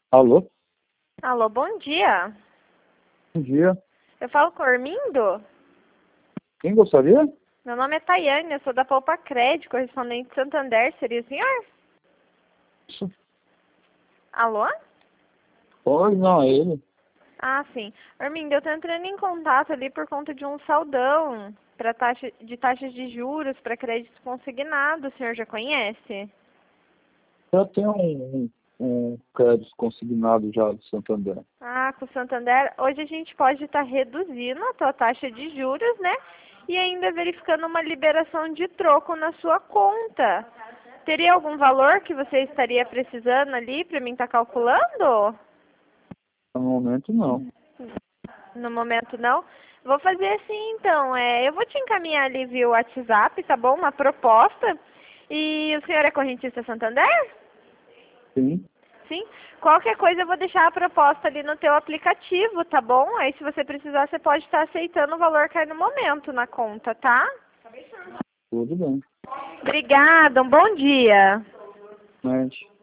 Alô? Alô, bom dia. Bom dia. Eu falo com o Armindo? Quem gostaria? Meu nome é Tayane, eu sou da Poupa Crédito, correspondente de Santander. Seria o senhor? Isso. Alô? Oi, não, é ele. Ah, sim. Armindo, eu tô entrando em contato ali por conta de um saldão para taxas de juros para crédito consignado. O senhor já conhece? Eu tenho um crédito consignado já do Santander. Ah, com o Santander, hoje a gente pode estar reduzindo a tua taxa de juros, né? E ainda verificando uma liberação de troco na sua conta. Teria algum valor que você estaria precisando ali para mim estar calculando? No momento, não. No momento não. Vou fazer assim então, eu vou te encaminhar ali via WhatsApp, tá bom? Uma proposta. E o senhor é correntista Santander? Sim, Sim? Qualquer coisa eu vou deixar a proposta ali no teu aplicativo, tá bom? Aí se você precisar, você pode estar aceitando o valor que é no momento na conta, tá? tudo bem. Obrigada, um bom dia. Mas...